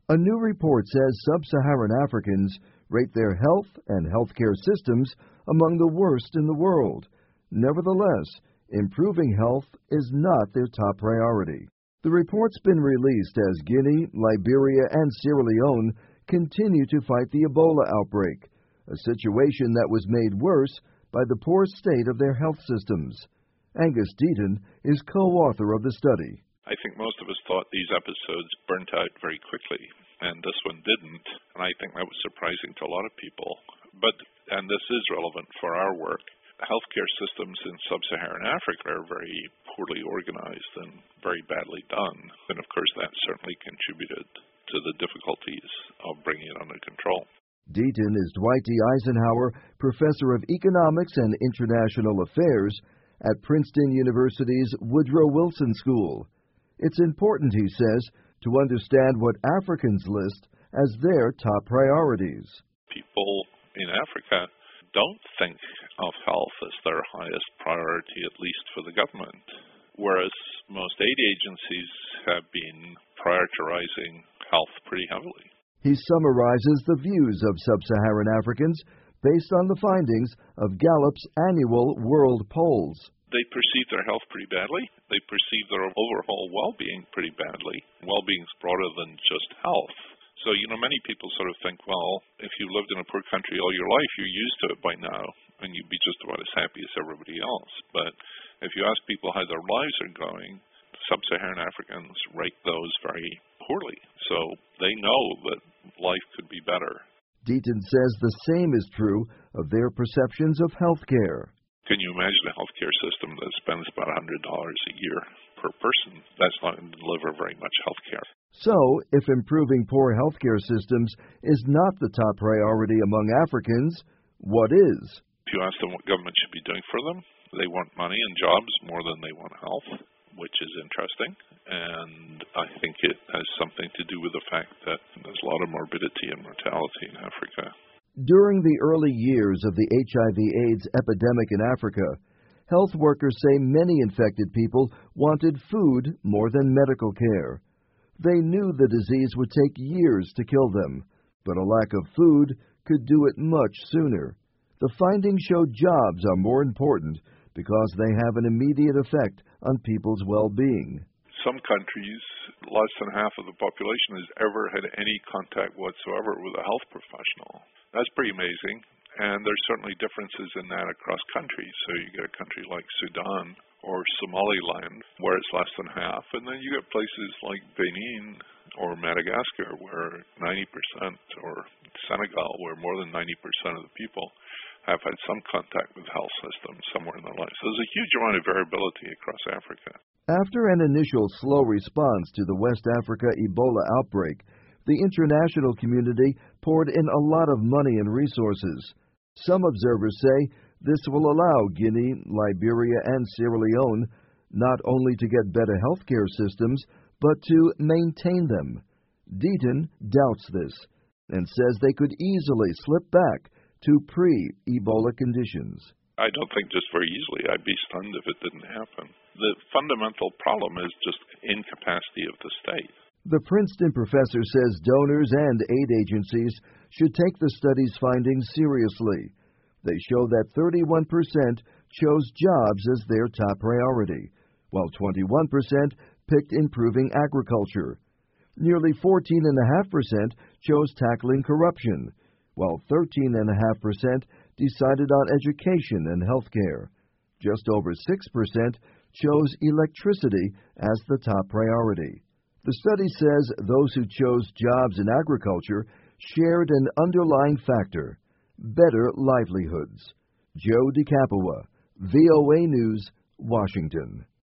A new report says sub-Saharan Africans rate their health and healthcare systems among the worst in the world. Nevertheless, improving health is not their top priority. The report's been released as Guinea, Liberia, and Sierra Leone continue to fight the Ebola outbreak, a situation that was made worse by the poor state of their health systems. Angus Deaton is co-author of the study. I think most of us thought these episodes burnt out very quickly, and this one didn't, and I think that was surprising to a lot of people. And this is relevant for our work, healthcare systems in sub-Saharan Africa are very poorly organized and very badly done, and of course that certainly contributed to the difficulties of bringing it under control. Deaton is Dwight D. Eisenhower Professor of Economics and International Affairs at Princeton University's Woodrow Wilson School. It's important, he says, to understand what Africans list as their top priorities. People in Africa don't think of health as their highest priority, at least for the government, whereas most aid agencies have been prioritizing health pretty heavily. He summarizes the views of sub-Saharan Africans based on the findings of Gallup's annual world polls. They perceive their health pretty badly. They perceive their overall well-being pretty badly. Well-being is broader than just health. So, many people sort of think, well, if you lived in a poor country all your life, you're used to it by now, and you'd be just about as happy as everybody else. But if you ask people how their lives are going, sub-Saharan Africans rate those very poorly. So they know that life could be better. Deaton says the same is true of their perceptions of health care. Can you imagine a healthcare system that spends about $100 a year per person? That's not going to deliver very much health care. So, if improving poor healthcare systems is not the top priority among Africans, what is? If you ask them what government should be doing for them, they want money and jobs more than they want health, which is interesting. And I think it has something to do with the fact that there's a lot of morbidity and mortality in Africa. During the early years of the HIV/AIDS epidemic in Africa, health workers say many infected people wanted food more than medical care. They knew the disease would take years to kill them, but a lack of food could do it much sooner. The findings show jobs are more important because they have an immediate effect on people's well-being. Some countries, less than half of the population has ever had any contact whatsoever with a health professional. That's pretty amazing, and there's certainly differences in that across countries. So you get a country like Sudan or Somaliland, where it's less than half, and then you get places like Benin or Madagascar, where 90%, or Senegal, where more than 90% of the people have had some contact with health systems somewhere in their life. So there's a huge amount of variability across Africa. After an initial slow response to the West Africa Ebola outbreak, the international community poured in a lot of money and resources. Some observers say this will allow Guinea, Liberia, and Sierra Leone not only to get better healthcare systems, but to maintain them. Deaton doubts this and says they could easily slip back to pre-Ebola conditions. I don't think just very easily. I'd be stunned if it didn't happen. The fundamental problem is just incapacity of the state. The Princeton professor says donors and aid agencies should take the study's findings seriously. They show that 31% chose jobs as their top priority, while 21% picked improving agriculture. Nearly 14.5% chose tackling corruption, while 13.5% decided on education and health care. Just over 6% chose electricity as the top priority. The study says those who chose jobs in agriculture shared an underlying factor: better livelihoods. Joe DeCapua, VOA News, Washington.